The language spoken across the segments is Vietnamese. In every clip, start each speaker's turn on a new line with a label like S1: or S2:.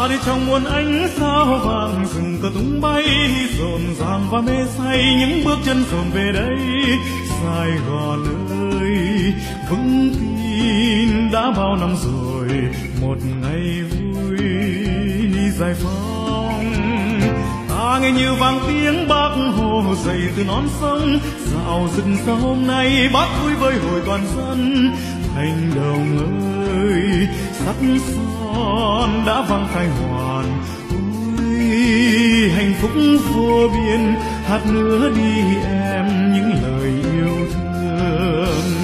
S1: ta đi trong muôn ánh sao vàng, rừng cờ tung bay rộn ràng và mê say, những bước chân dồn về đây Sài Gòn ơi. Vững tin đã bao năm rồi, một ngày vui đi giải phóng. Ta nghe như vang tiếng Bác Hồ dậy từ non sông, dạo rừng xa hôm nay Bác vui với hội toàn dân. Thành Đồng ơi, sắc son đã vang khai hoàn, ôi hạnh phúc vô biên, hát nữa đi em những lời yêu thương.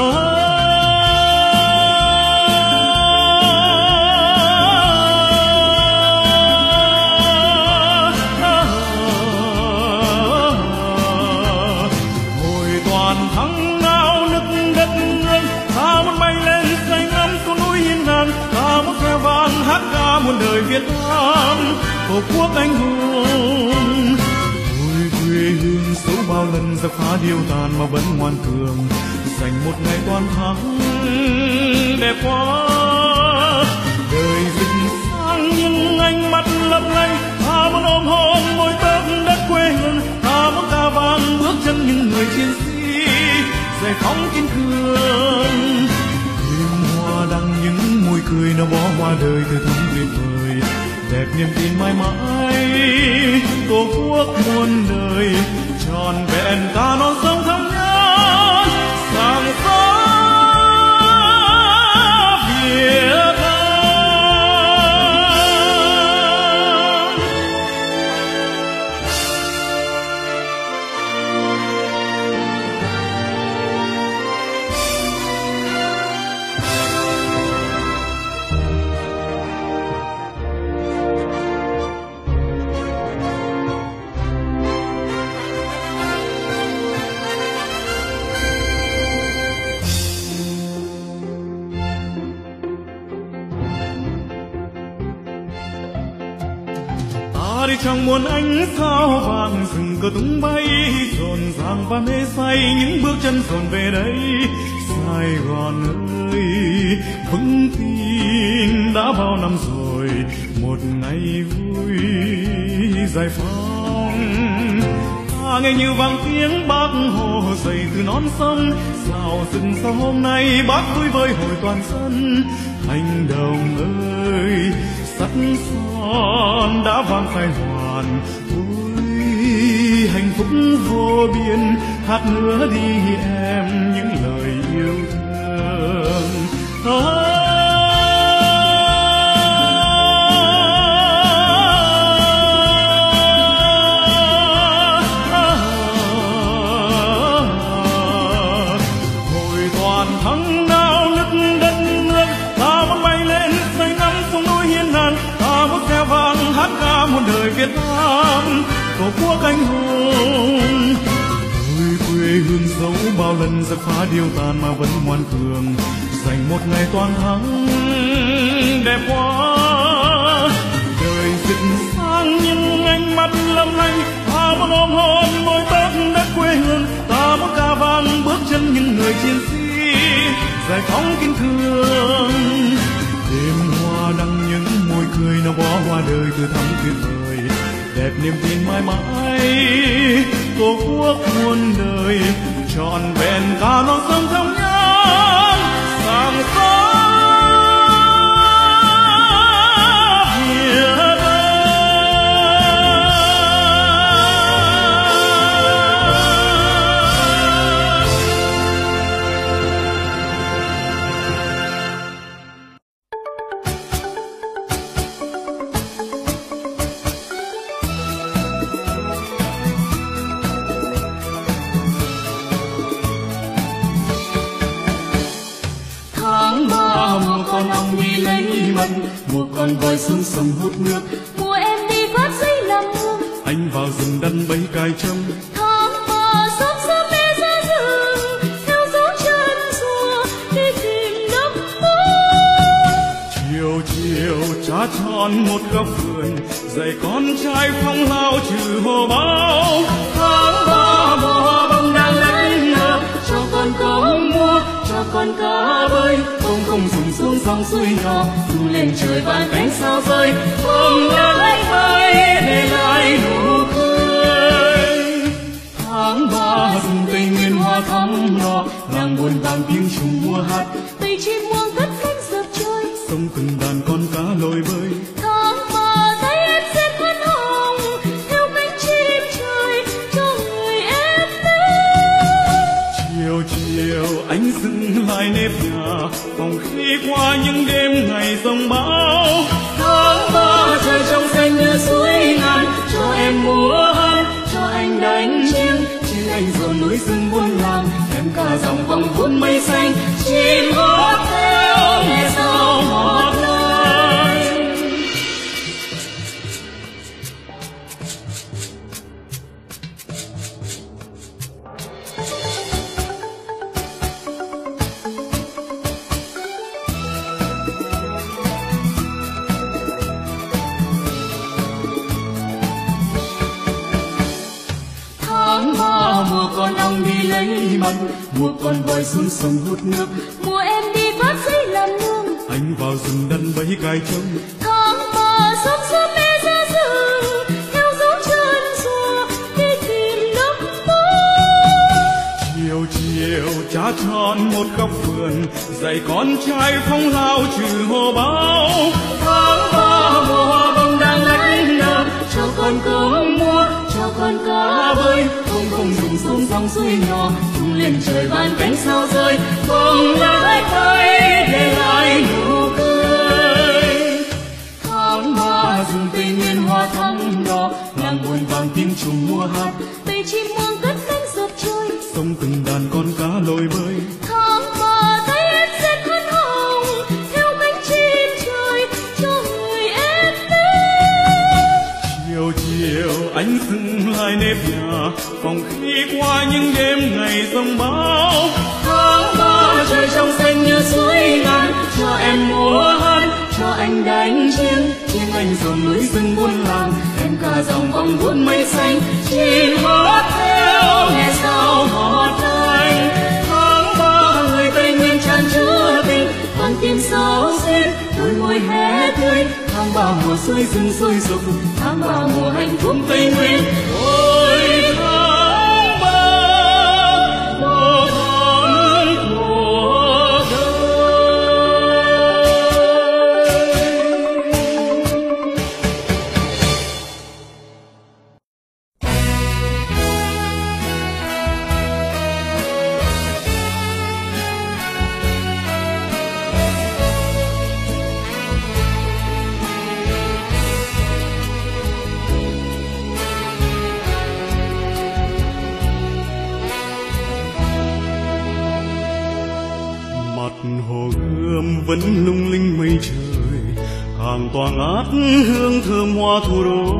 S1: Hồi toàn thắng nao nức đất nước, ta muốn bay lên xanh ngắm con núi hiên ngang, ta muốn reo vang hát ca muôn đời Việt Nam, tổ quốc anh hùng. Ôi quê hương dẫu bao lần giặc phá điêu tàn mà vẫn ngoan cường, dành một ngày toàn thắng đẹp quá. Đời rực sáng nhưng ánh mắt lấp lánh, ta muốn ôm hôn môi tóc đất quê hương, ta muốn ca vang bước chân những người chiến sĩ giải phóng kiên cường. Đêm hoa đăng những môi cười nó bó hoa đời từ thắm tuyệt vời, đẹp niềm tin mãi mãi tổ quốc muôn đời, tròn vẹn cả non sông thắm nhớ sáng gió Việt Nam. Ta đi trong muôn ánh sao vàng, rừng cờ tung bay rộn ràng và mê say, những bước chân dồn về đây Sài Gòn ơi. Vững tin đã bao năm rồi, một ngày vui giải phóng. Ta nghe như vang tiếng Bác Hồ dậy từ non sông, dạo rừng sao hôm nay Bác vui với hội toàn dân. Thành Đồng ơi, sắc son đã vang khai hoàn, ôi hạnh phúc vô biên, hát nữa đi em những lời yêu thương. Hồi toàn thắng nao nức đất nước, ta muốn bay lên xanh ngắm sông núi hiên ngang, ta muốn reo vang hát ca muôn đời Việt Nam, tổ quốc anh hùng. Ôi quê hương dẫu bao lần giặc phá điêu tàn mà vẫn ngoan cường, dành một ngày toàn thắng đẹp quá. Đời rực sáng nhưng ánh mắt lấp lánh, ta muốn ôm hôn môi tóc đất quê hương, ta muốn ca vang bước chân những người chiến sĩ giải phóng kiên cường. Đêm hoa đăng những môi cười nó bó hoa đời từ thắm tuyệt vời, đẹp niềm tin mãi mãi tổ quốc muôn đời, tròn vẹn cả non sông thắm nhớ sáng gió Việt Nam. Một con voi xuống sông hút nước,
S2: mùa em đi vớt giấy làm mưa.
S1: anh vào rừng đắn bấy cài trâm.
S2: Tháng ba sớm sớm mẹ ra rừng, theo dấu chân rùa đi tìm nước mưa.
S1: Chiều chiều cha tròn một góc vườn, dạy con trai phong lao trừ hồ báo.
S2: Tháng ba mùa bông đang lấy nở, cho con có mua, cho cho con cá bơi, không dùng xuống sông suối nhỏ, tung lên trời vàng cánh sao rơi, không lái bay để lại nụ cười. Tháng 3 rừng Tây Nguyên hoa thắm đỏ, làng buồn vàng tiếng trùng mùa hát, bầy chim muông cất cánh dợp trôi,
S1: sông từng đàn con cá lội bơi.
S2: Tháng 3 thấy em sẽ khoan hồng, theo cánh chim trời cho người em đến.
S1: Chiều chiều anh dừng lại nếp nhà, phòng khi qua những đêm ngày giông bão.
S2: Tháng 3 trời trong xanh như suối ngàn, cho em múa hát, cho anh đánh chiêng, trên anh dồn núi rừng buôn làng, em ca dòng vòng cuốn mây xanh, chim hót theo nghe sao hót lên.
S1: Tháng 3 mùa con ong đi lấy mật, mùa con voi xuống sông hút nước,
S2: Mùa em đi vác giấy làm nương,
S1: anh vào rừng đăn bẫy cài trống.
S2: Tháng 3 sớm sớm mẹ ra rừng, theo dấu chân rùa đi tìm nấm mồ.
S1: Chiều chiều cha tròn một góc vườn, dạy con trai phong lao trừ hồ báo.
S2: Tháng 3 mùa hoa bông đang lách nở, cho con cơm mua, cho con cá bơi, không dùng xuống dòng suối nhỏ, tung lên trời vàng cánh sao rơi, không lái bay để lại nụ cười.
S1: Tháng 3 rừng Tây Nguyên hoa thắm đỏ, làng buồn vàng tiếng trùng mùa hát,
S2: bầy chim muông cất cánh dợp trôi,
S1: sông từng đàn con cá lội bơi.
S2: Tháng 3 thấy em sẽ khoan hồng, theo cánh chim trời cho người em đến.
S1: Chiều chiều anh dừng lại nếp nhà, phòng khi qua những đêm ngày giông bão.
S2: Tháng 3 trời trong xanh như suối ngàn, cho em múa hát, cho anh đánh chiêng, chiêng anh dồn núi rừng buôn làng, em ca dòng vòng cuốn mây xanh, chim hót theo nghe sao hót anh. Tháng 3 người Tây Nguyên tràn chứa tình, con tim sao xuyên đôi môi hé tươi. Tháng 3 mùa xuôi rừng sôi sục, tháng 3 mùa hạnh phúc Tây Nguyên. Ôi tháng 3 mùa tháng của đời.
S1: Hồ Gươm vẫn lung linh mây trời, hàng tỏa ngát hương thơm hoa thủ đô.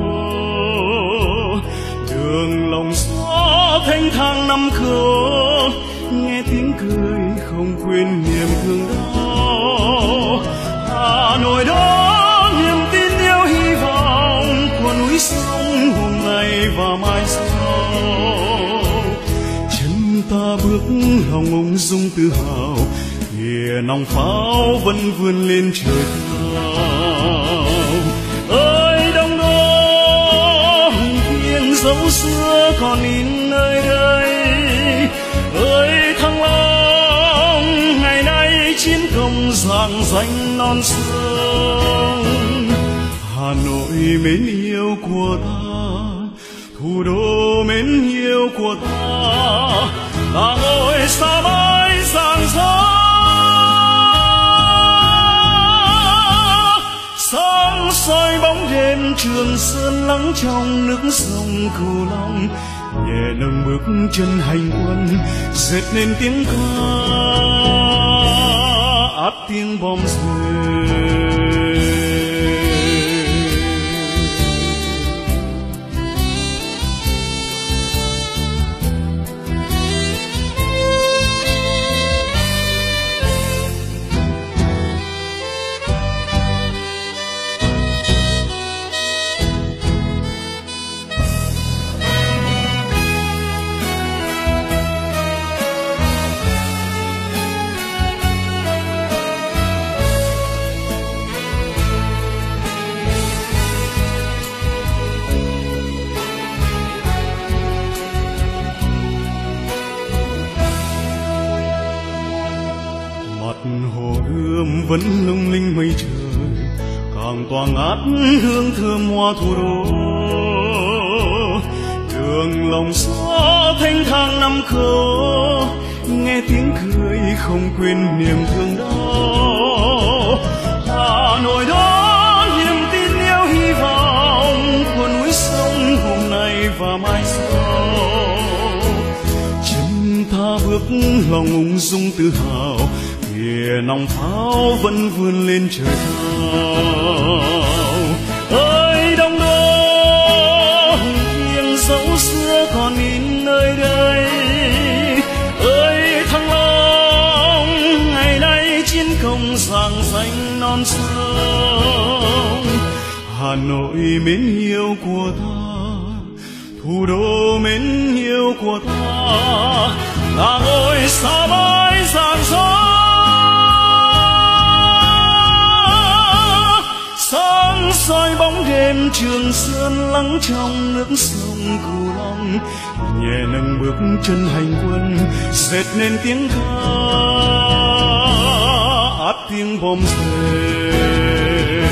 S1: Đường lòng gió thanh thang năm khâu, nghe tiếng cười không quên niềm thương đau. Hà Nội đó niềm tin yêu hy vọng của núi sông hôm nay và mai sau. Chân ta bước lòng ung dung tự hào, kìa nòng pháo vẫn vươn lên trời cao. Ơi đông đô thiên dấu xưa còn in nơi đây, ơi Thăng Long ngày nay chiến công rạng danh non sông. Hà Nội mến yêu của ta, thủ đô mến yêu của ta, là ngôi sao mãi rạng rỡ. Sáng soi bóng đêm Trường Sơn lắng trong nước sông Cửu Long, nhẹ nâng bước chân hành quân dệt nên tiếng ca át tiếng bom rơi. vẫn lung linh mây trời, càng tỏa ngát hương thơm hoa thủ đô. Đường lòng gió thanh thang năm khâu, nghe tiếng cười không quên niềm thương đau. Hà Nội đó niềm tin yêu hy vọng của núi sông hôm nay và mai sau. Chân ta bước lòng ung dung tự hào, kìa nòng pháo vẫn vươn lên trời cao. Ơi đông đô nghiêng dấu xưa còn in nơi đây, ơi Thăng Long ngày nay chiến công rạng danh non sông. Hà Nội mến yêu của ta, thủ đô mến yêu của ta, là ngôi sao mãi rạng rỡ. Sáng soi bóng đêm Trường Sơn lắng trong nước sông Cửu Long, nhẹ nâng bước chân hành quân dệt nên tiếng ca át tiếng bom rền.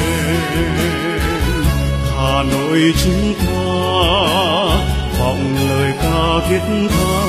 S1: Hà Nội chúng ta vọng lời ca thiết tha.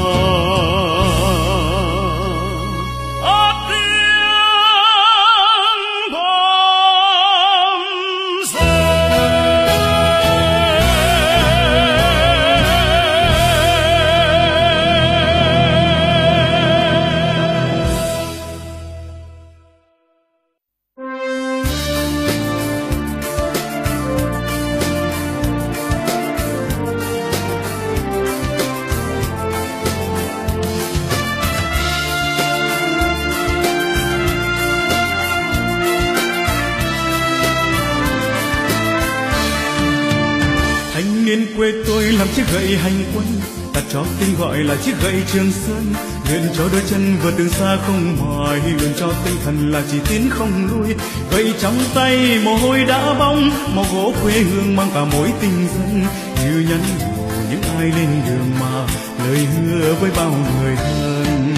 S1: Quê tôi làm chiếc gậy hành quân, đặt cho tên gọi là chiếc gậy Trường Sơn. Luyện cho đôi chân vượt đường xa không mỏi, luyện cho tinh thần là chỉ tiến không lui. Gậy trong tay mồ hôi đá bóng, màu gỗ quê hương mang cả mối tình dân. Như nhắn nhủ những ai lên đường mà lời hứa với bao người thân.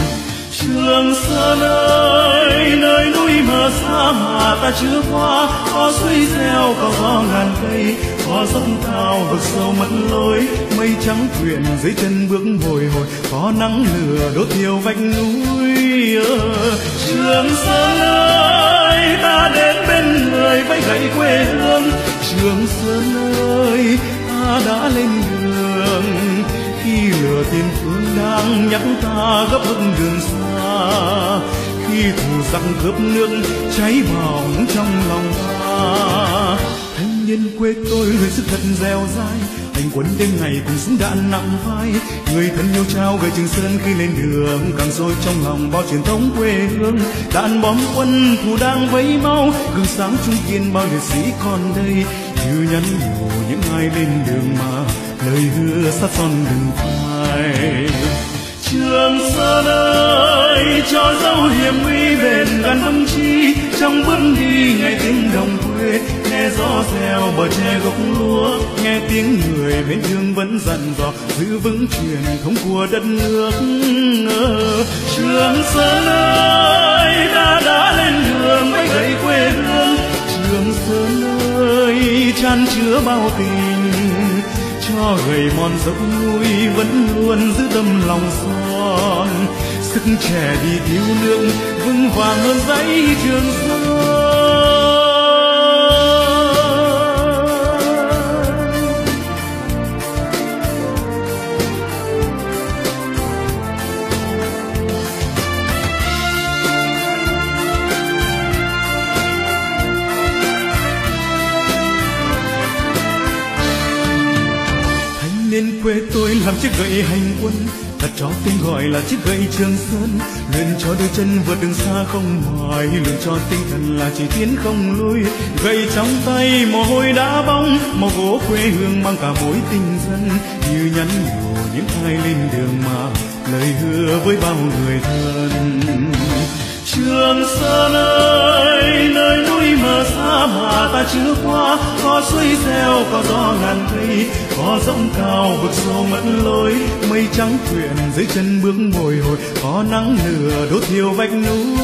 S1: Trường Sơn ơi, nơi núi mờ xa mà ta chưa qua, có suối reo có gió ngàn cây, có dốc cao vực sâu mất lối. Mây trắng quyện dưới chân bước bồi hồi, có nắng lửa đốt thiêu vách núi. Trường Sơn ơi, ta đến bên người với gậy quê hương. Trường Sơn ơi, ta đã lên đường khi lửa tiền phương đang nhắc ta gấp bước đường xa, khi thù giặc cướp nước cháy bỏng trong lòng ta. Thanh niên quê tôi người sức thật dẻo dai, hành quân đêm ngày cùng súng đạn nặng vai. Người thân yêu trao gậy Trường Sơn khi lên đường, càng sôi trong lòng bao truyền thống quê hương. Đạn bom quân thù đang vẫy mau, gương sáng trung kiên bao liệt sĩ còn đây. Như nhắn nhủ những ai lên đường mà lời hứa sát son đừng phai. Trường Sơn ơi, cho dấu hiểm nguy bền gần tâm trí, trong bước đi nghe tiếng đồng quê, nghe gió reo bờ tre gốc lúa, nghe tiếng người bên thương vẫn dặn dò giữ vững truyền thống của đất nước. Trường Sơn ơi, ta đã lên đường với gậy quê hương. Trường Sơn ơi, chan chứa bao tình, cho gầy mòn dốc núi vẫn luôn giữ tâm lòng son. Sức trẻ đi thiếu nước vững vàng hơn dãy Trường Sơn. Nên quê tôi làm chiếc gậy hành quân, đặt cho tên gọi là chiếc gậy Trường Sơn. Luyện cho đôi chân vượt đường xa không mỏi, luyện cho tinh thần là chỉ tiến không lui. Gậy trong tay mồ hôi đá bóng, màu gỗ quê hương mang cả mối tình dân. Như nhắn nhủ những ai lên đường mà lời hứa với bao người thân. Trường Sơn ơi, nơi núi mờ xa mà ta chưa qua, có suối reo có gió ngàn cây, có dốc cao vực sâu mất lối. Mây trắng quyện dưới chân bước bồi hồi, có nắng lửa đốt thiêu vách núi.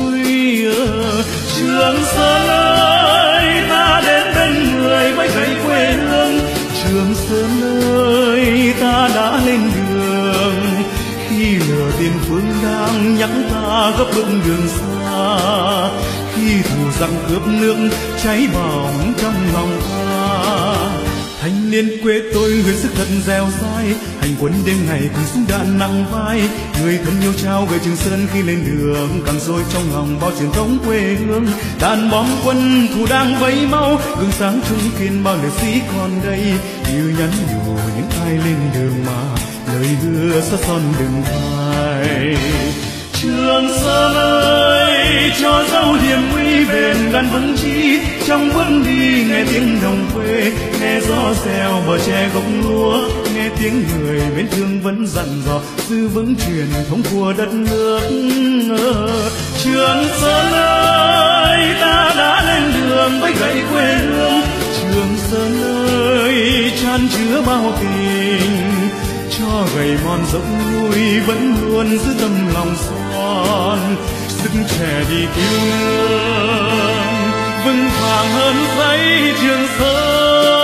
S1: Trường Sơn ơi, ta đến bên người với gậy quê hương. Trường Sơn ơi, ta đã lên đường khi lửa tiền phương đang nhắc ta gấp bước đường xa, khi thù giặc cướp nước cháy bỏng trong lòng ta. Thanh niên quê tôi nguyện sức thật dẻo dai, hành quân đêm ngày cùng súng đạn nặng vai. Người thân yêu trao gửi Trường Sơn khi lên đường, càng dồi trong lòng bao truyền thống quê hương. Đàn bom quân thù đang vẫy mau, gương sáng trung kiên bao liệt sĩ còn đây. Yêu nhắn nhủ những ai lên đường mà lời hứa sát son đừng phai. Trường Sơn ơi, cho dấu hiểm nguy bền gan vững chí, trong bước đi nghe tiếng đồng quê, nghe gió reo bờ tre gốc lúa, nghe tiếng người mến thương vẫn dặn dò giữ vững truyền thống của đất nước. Trường Sơn ơi, ta đã lên đường với gậy quê hương. Trường Sơn ơi, chan chứa bao tình, cho gầy mòn dốc núi vẫn luôn giữ tâm lòng son. Sức trẻ đi cứu nước vững vàng hơn dãy Trường Sơn.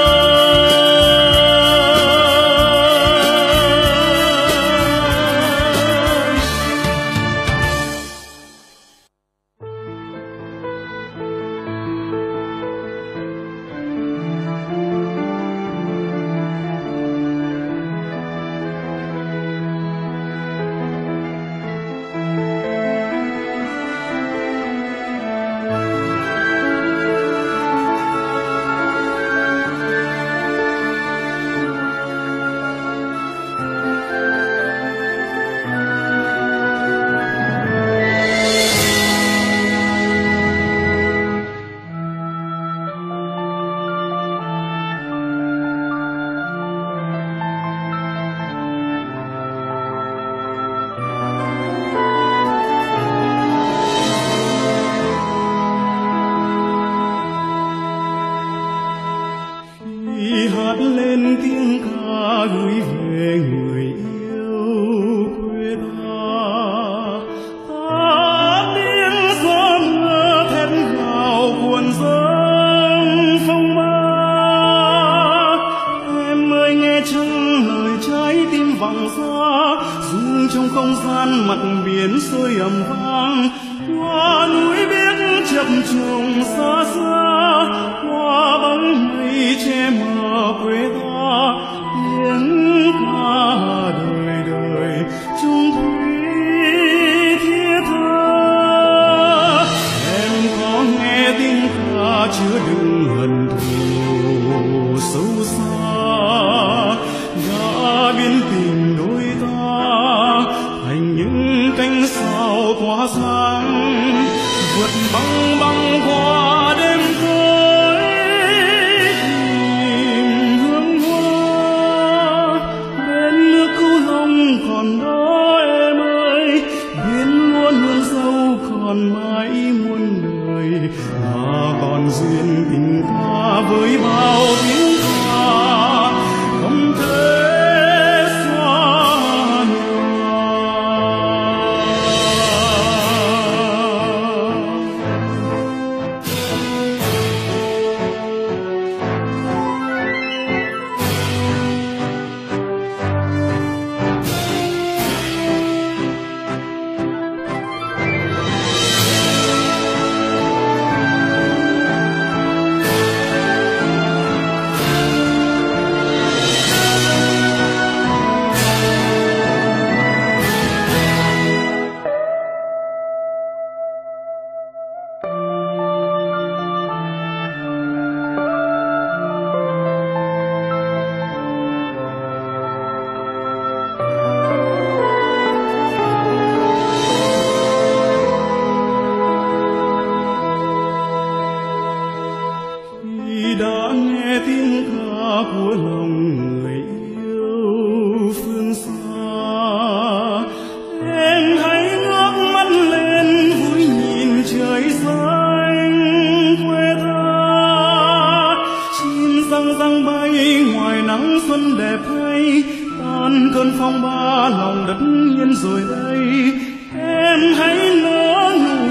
S2: cơn phong ba lòng đất nhiên rồi đây, em hãy nở nụ cười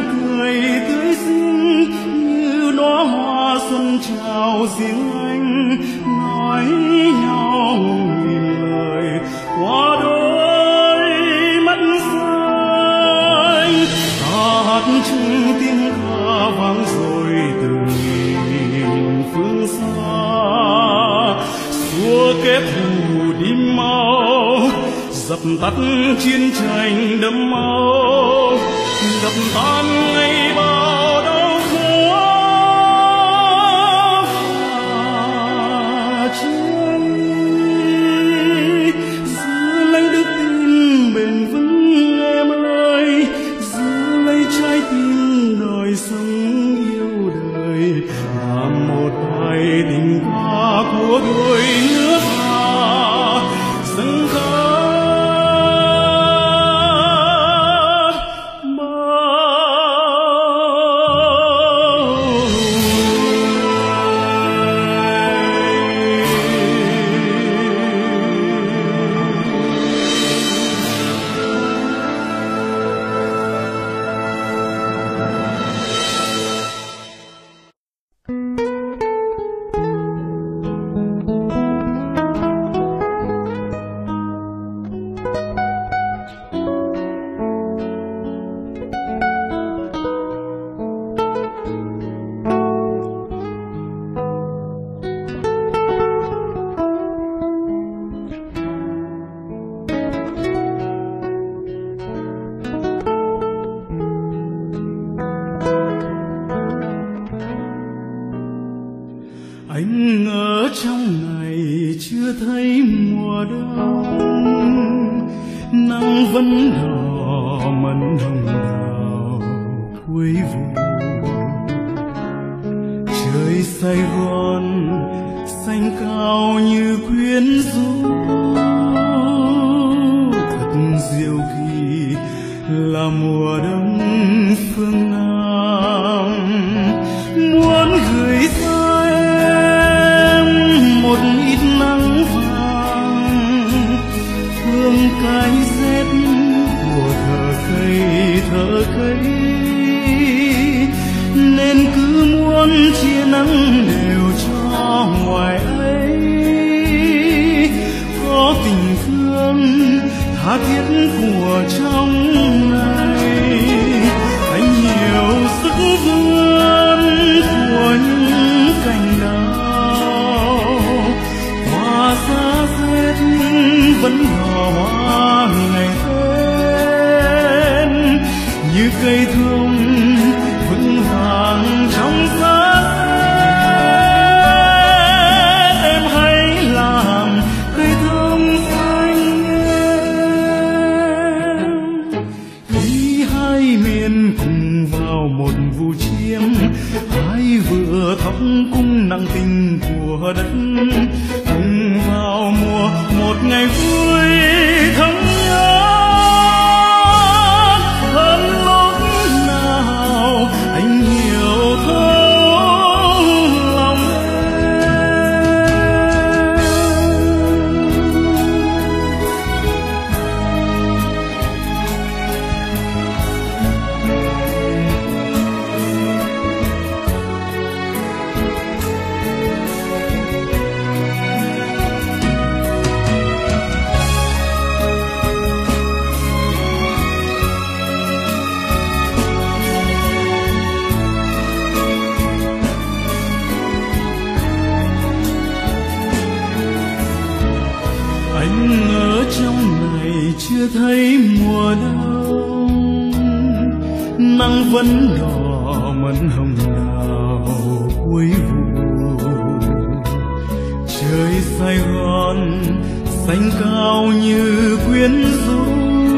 S1: cười tươi xinh như đóa hoa xuân chào riêng anh, nói nhau nghìn lời qua đôi mắt xanh. Hát chung tiếng ca vang rồi từ nghìn phương xa, xua kẻ thù đi mau, dập tắt chiến tranh đẫm máu, dập tan ngày bao đau khổ và cháy. Giữ lấy đức tin bền vững em ơi, giữ lấy trái tim đời sống yêu đời, làm một bài tình ca của đôi nước ta dâng khắp. Anh ở trong này chưa thấy mùa đông, nắng vẫn đỏ mận hồng đào cuối vụ. Trời Sài Gòn xanh cao như quyến rũ, thật diệu kỳ là mùa đông phương Nam. Muốn gửi ra một ít nắng vàng, thương cái rét của thở cây, nên cứ muốn chia nắng đều cho ngoài ấy. Có tình thương tha thiết của trong này, anh hiểu sức vươn của những cành đào. Hoa giá rét vẫn đỏ hoa ngày Tết, như cây thông vững vàng trong giá rét. Em hãy làm cây thông xanh em, khi hai miền cùng vào một vụ chiêm, hai vừa thóc cung nặng tình của đất, cùng vào mùa một ngày vui thắm nhớ hơn lúc nào anh hiểu thấu lòng anh ở trong này chưa thấy mùa đông, nắng vẫn đỏ mận hồng đào cuối vụ. Trời Sài Gòn xanh cao như quyến rũ,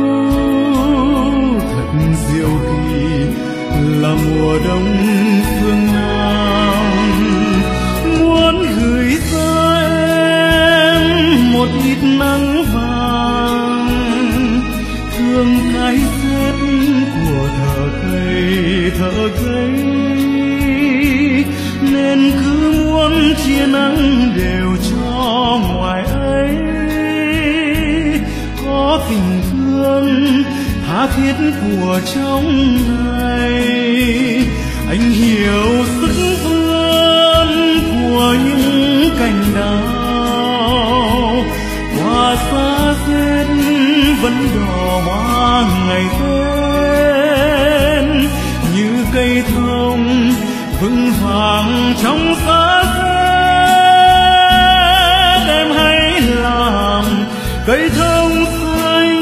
S1: thật diệu kỳ là mùa đông phương Nam. Muốn gửi ra em một ít nắng vàng, thương cái rét của thở cây, nên cứ muốn chia nắng đều cho ngoài ấy. Có tình thương tha tha thiết của trong này. Anh hiểu sức vươn của những cành đào, hoa xa rét vẫn đỏ hoa ngày Tết, như cây thông vững vàng trong xa rét. Em hãy làm cây thông xanh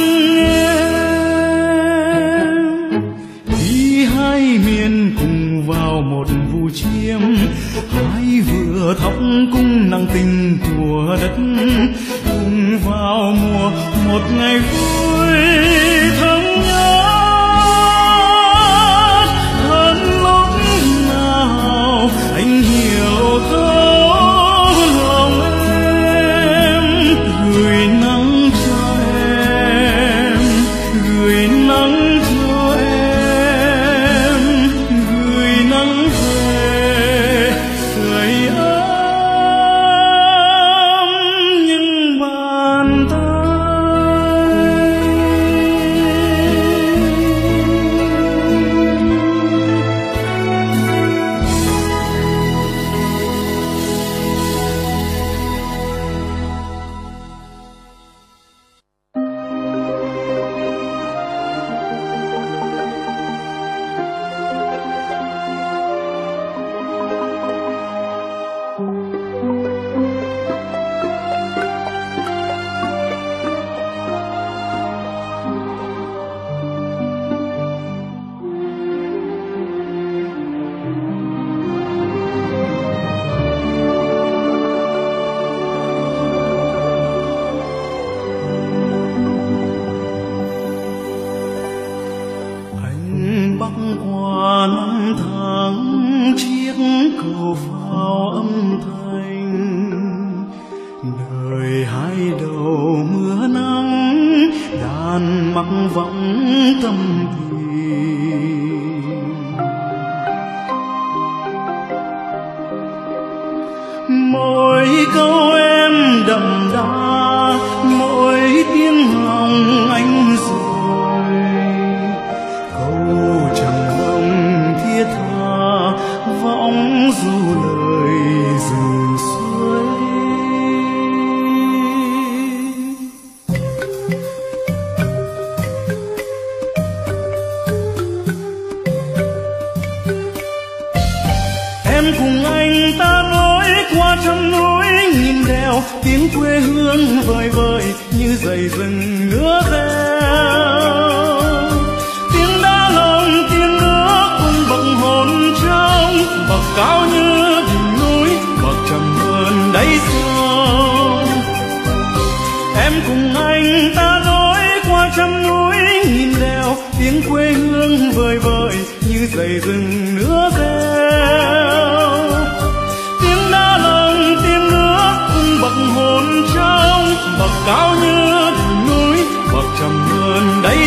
S1: khi hai miền cùng vào một vụ chiêm, hai vừa thóc cung nặng tình của đất, cùng vào mùa một ngày vui thơm ngát. Hơn lúc nào anh hiểu thấu lòng em, gửi nắng cho em, gửi nắng cho em, gửi nắng về sưởi ấm những bàn tay. Băng qua năm tháng chiếc cầu phao âm thanh, đời hai đầu mưa nắng đàn mặc vọng tâm tình. Mỗi câu em đậm đà, mỗi tiếng lòng anh rồi, chẳng hồng thiết tha võng du lời rừng suối. Em cùng anh ta nối qua trăm núi nghìn đèo, tiếng quê hương vời vợi như dày rừng ngứa reo. Tiếng đá lồng tiếng nước cùng bậc hồn trong, bậc cao như đỉnh núi, bậc trầm hơn đáy sông. Em cùng anh ta nối qua trăm núi nghìn đèo, tiếng quê hương vời vợi như dày rừng nước reo. Tiếng đá lồng tiếng nước cùng bậc hồn trong, bậc cao như đỉnh núi, bậc trầm hơn đáy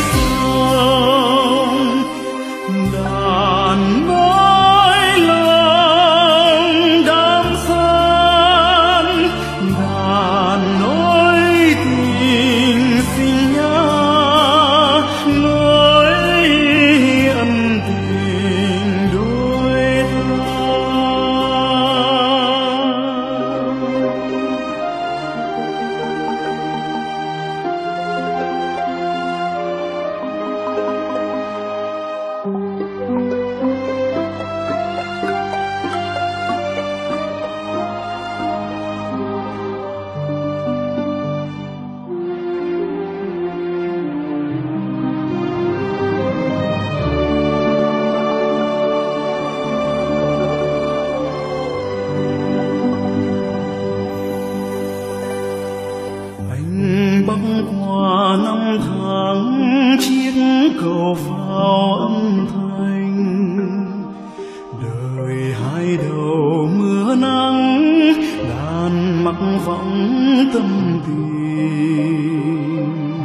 S1: sông. Đàn nối lòng đám san, đàn nối tình sinh nhá, nối ân tình đôi ta. Băng qua năm tháng chiếc cầu phao âm thanh, đời hai đầu mưa nắng đàn mặc vọng tâm tình.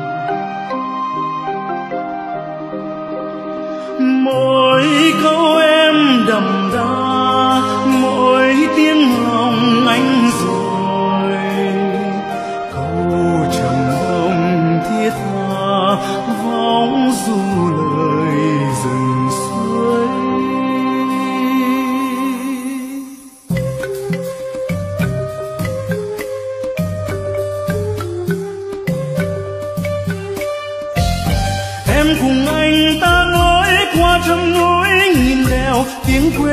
S1: Mỗi câu em đậm đà, mỗi tiếng lòng anh rồi, câu trầm bông thiết tha võng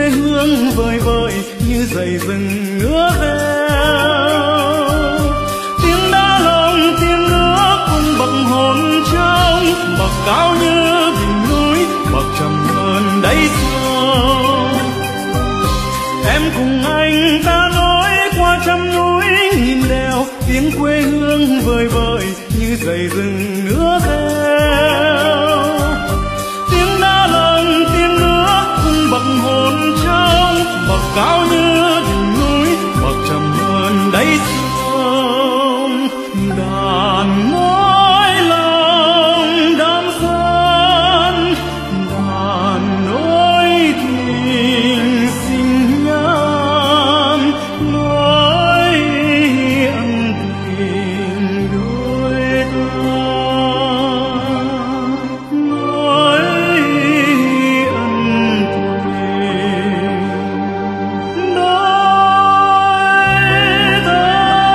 S1: hương vời vợi như dày rừng ngứa reo. Tiếng đá lông tiếng nước cùng bậc hồn trông, bậc cao như đỉnh núi, bậc trầm hơn đáy sâu. Em cùng anh ta nói qua trăm núi nghìn đèo, tiếng quê hương vời vợi như dày rừng ngứa reo. Tiếng đá lông tiếng nước cùng bậc hồn trông, bậc cao như đỉnh núi, bậc trầm hơn đáy sông. Đàn nói lòng đám dân, đàn nói tình sinh nham, nói ân tình đôi ta, nói ân tình đôi ta.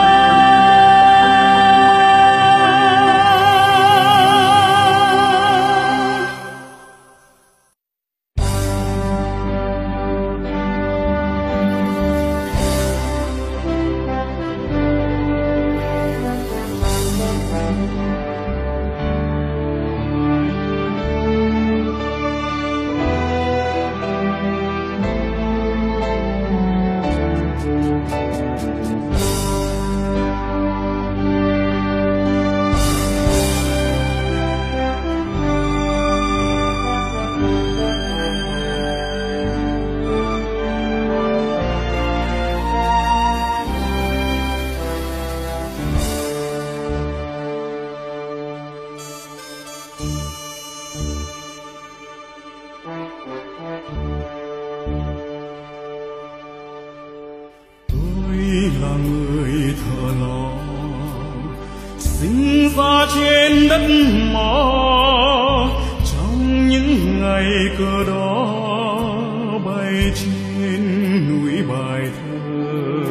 S1: Là người thợ lò sinh ra trên đất mỏ, trong những ngày cờ đó bay trên núi bài thơ.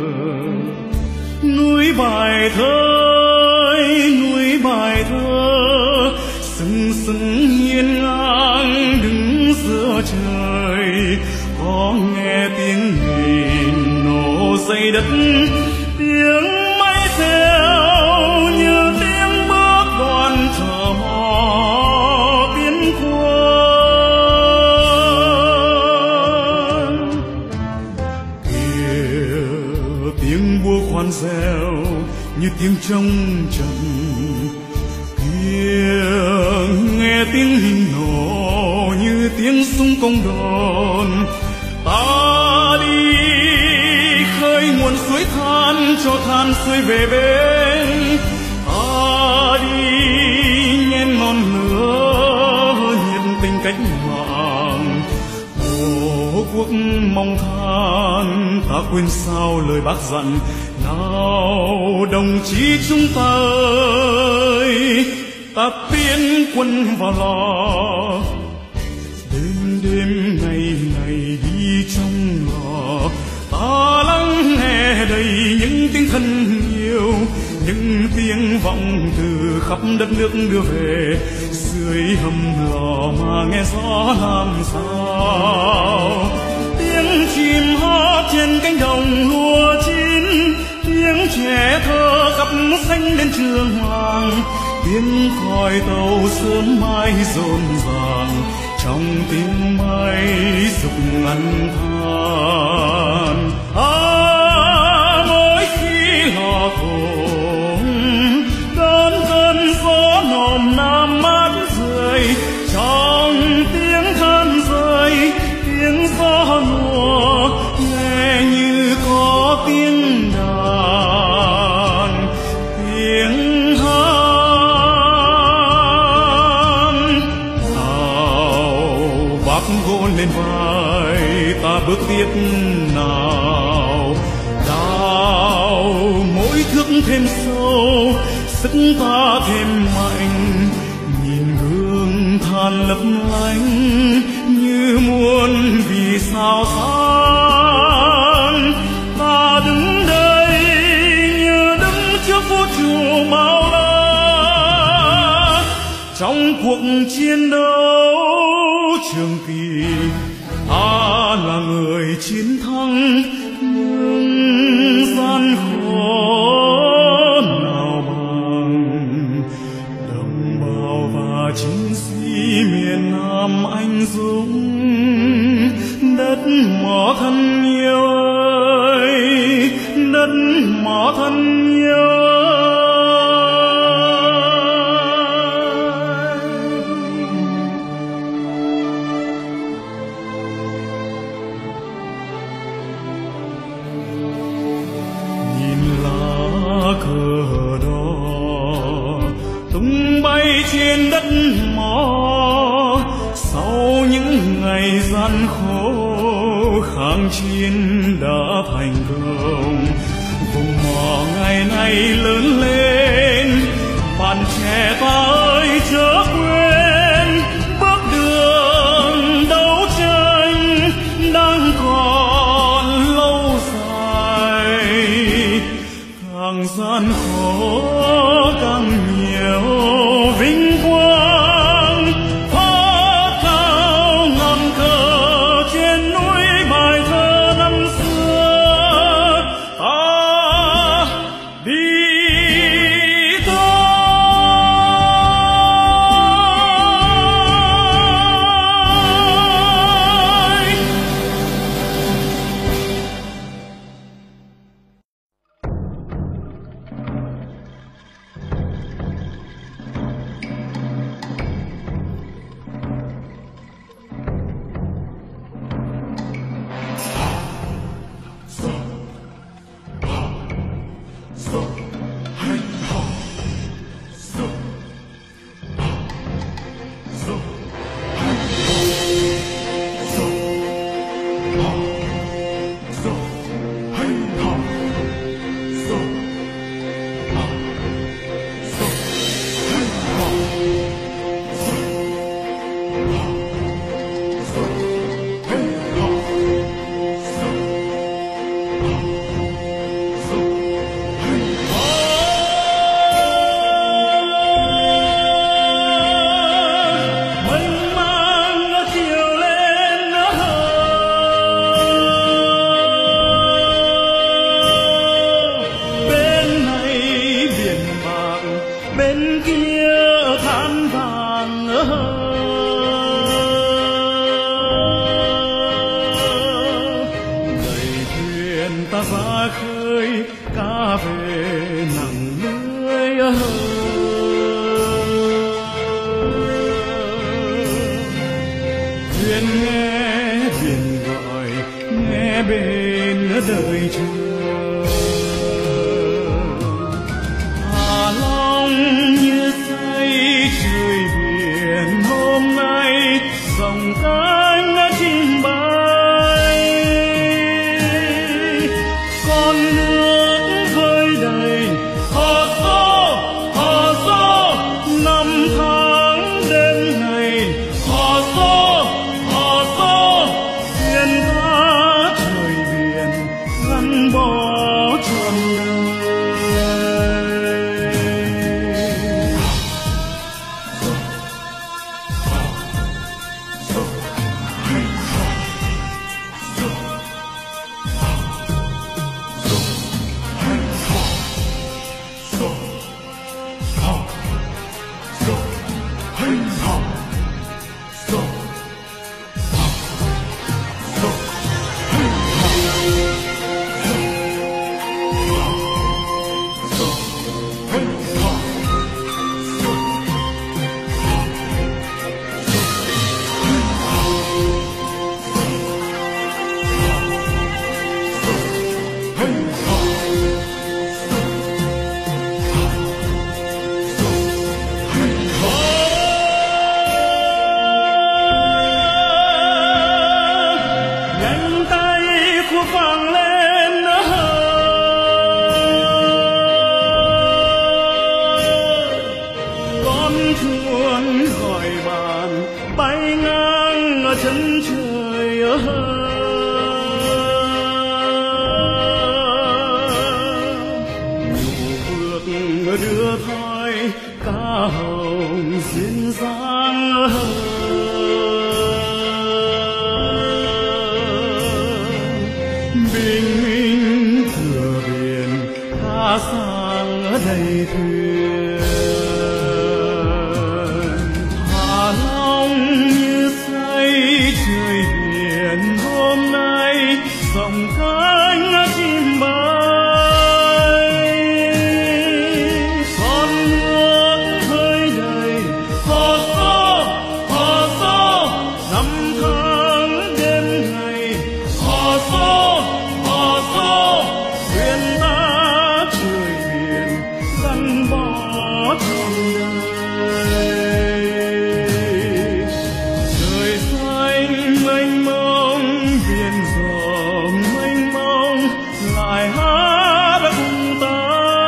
S1: Núi bài thơ, núi bài thơ, sừng sững hiên ngang đứng giữa trời. Có nghe tiếng nghìn nổ dây đất, tiếng máy theo như tiếng bước đoàn thợ hò tiến quân. Kìa tiếng búa khoan reo như tiếng trong trần, kia nghe tiếng hình nổ như tiếng súng công đòn. Ta đi khơi nguồn suối than cho than sưởi về bên, ta đi nhen ngọn lửa nhiệt tình cách mạng. Tổ quốc mong than ta quên sao lời bác dặn, nào đồng chí chúng ta ơi, ta tiến quân vào lò. Đêm đêm ngày ngày đi trong lò, ta lắng nghe đầy những tiếng thân yêu, những tiếng vọng từ khắp đất nước đưa về. Dưới hầm lò mà nghe gió làm sao, tiếng chim hót trên cánh đồng lúa chín, tiếng trẻ thơ cặp xanh lên trường hoàng, tiếng còi tàu sớm mai rộn ràng trong tiếng máy dục ngân than. Mỗi khi lò cồn đón cơn gió nồm nam mát rơi, trong tiếng than rơi tiếng gió lùa nghe như có tiếng đàn, tiếng hát. Gỗ lên vai ta bước tiếp nào, đào mỗi thước thêm sâu, sức ta thêm mạnh. Nhìn gương than lấp lánh như muôn vì sao sáng, ta đứng đây như đứng trước vũ trụ bao la. Trong cuộc chiến đấu trường kỳ, ta là người nhưng gian khổ nào bằng đồng bào và chiến sĩ miền Nam anh dũng. Đất mỏ thân yêu ơi, đất mỏ thân yêu cờ đỏ tung bay trên đất mỏ. Sau những ngày gian khổ kháng chiến đã thành công, vùng mỏ ngày nay lớn lên. Bạn trẻ ta ơi chớ quên bước đường đấu tranh đang còn lâu dài. Càng gian khổ càng nhiều vinh quang, thoát cao ngọn cờ trên núi bài thơ năm xưa. Ta đi thôi. Bên kia than vàng gầy thuyền ta ra khơi cá về nặng lưới. Thuyền nghe biển gọi, nghe bên đời chờ. Như say trời biển hôm nay dòng cánh đã chim bay. Con nước khơi đầy hò xô năm tháng đêm ngày. Hò xô thuyền ta trời biển gắn bó. bình minh thừa biển tha sang ở đây thuyền Hạ Long như say trời biển hôm nay rộng cánh chim bay son nước hơi đầy hò xô năm tháng đêm ngày hò xô thuyền ta trời biển gắn bó trong đời trời xanh mênh mông biển rộng mênh mông lại hát cùng ta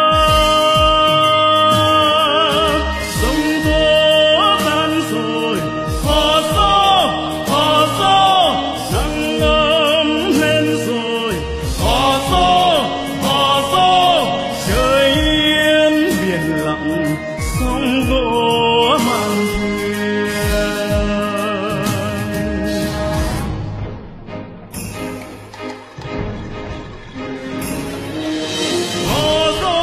S1: sông tố tan rồi hò xô nắng ấm lên rồi hò xô trời yên biển lặng sóng vỗ mang thuyền hò xô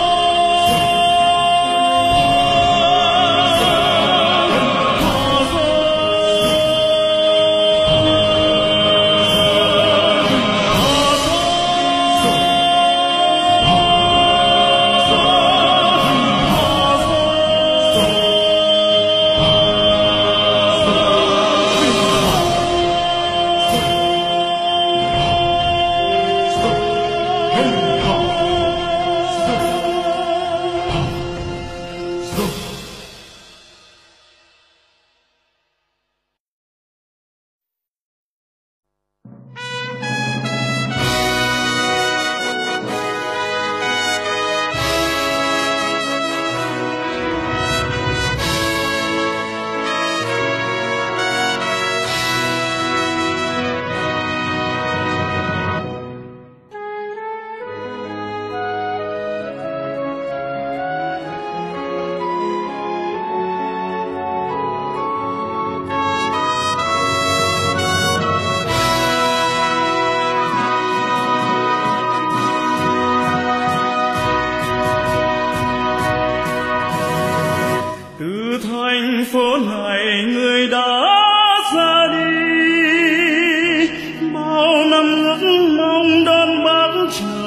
S1: từ thành phố này người đã ra đi bao năm ước mong đón bác trở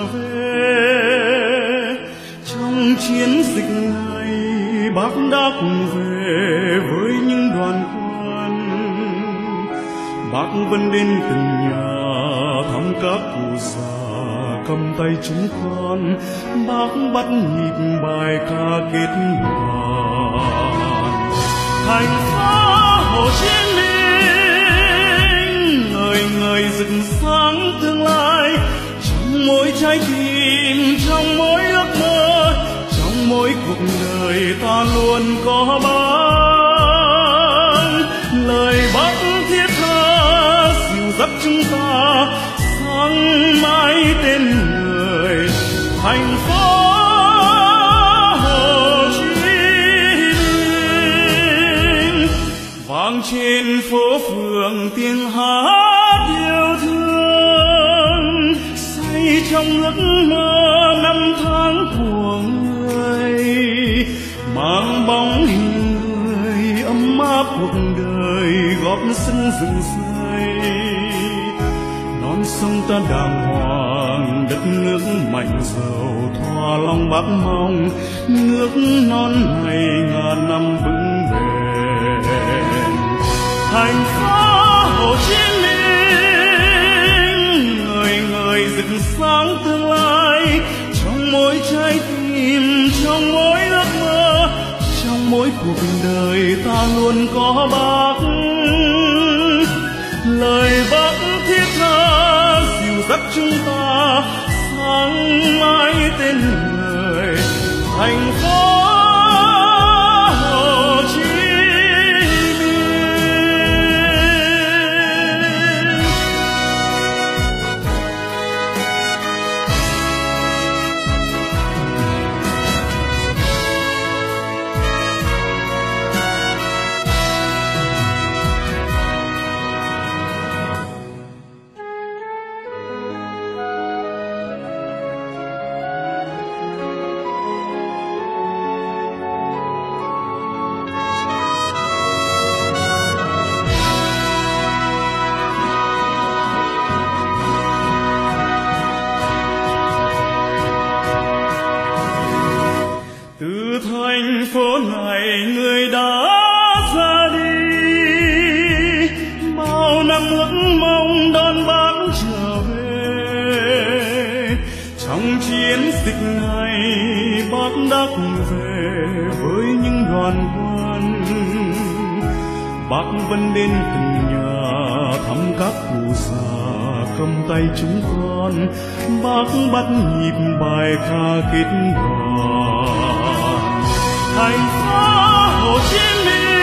S1: về trong chiến dịch này bác đã cùng về với những đoàn quân bác vẫn đến từng nhà thăm các cụ già cầm tay chúng con bác bắt nhịp bài ca kết đoàn thành phố Hồ Chí Minh ngời ngời rực sáng tương lai trong mỗi trái tim trong mỗi ước mơ trong mỗi cuộc đời ta luôn có bác lời bác thiết tha dìu dắt chúng ta sáng mãi tên người thành phố vang trên phố phường tiếng hát yêu thương say trong ước mơ năm tháng của người mang bóng hình người ấm áp cuộc đời góp sức dựng xây non sông ta đàng hoàng đất nước mạnh giàu thỏa lòng bác mong nước non này ngàn năm vững bền thành phố Hồ Chí Minh ngời ngời rực sáng tương lai trong mỗi trái tim trong mỗi ước mơ trong mỗi cuộc đời ta luôn có bác lời bác thiết tha dìu dắt chúng ta sáng mãi tên người thành phố Hồ Chí Trong chiến dịch này Bác đã cùng về với những đoàn quân. Bác vẫn đến từng nhà thăm các cụ già, cầm tay chúng con. Bác bắt nhịp bài ca kết đoàn. Thành phố Hồ Chí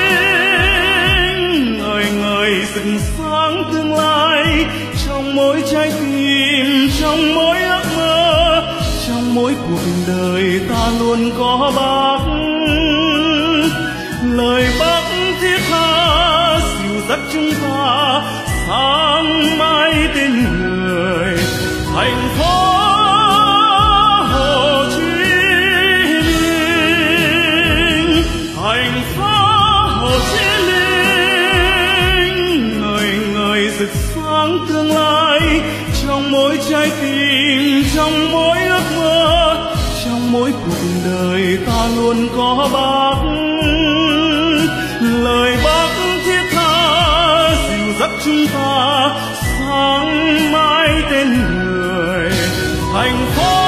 S1: Minh ngời ngời rực sáng tương lai, trong mỗi trái tim, trong mỗi ước mơ, trong mỗi cuộc đời ta luôn có Bác. Lời Bác thiết tha dìu dắt chúng ta sáng mai tên người. Thành phố Hồ Chí Minh, thành phố Hồ Chí Minh ngời ngời rực sáng tương lai, trong mỗi trái tim, trong mỗi ước mơ, trong mỗi cuộc đời ta luôn có Bác. Lời Bác thiết tha dìu dắt chúng ta sáng mai tên người. Thành phố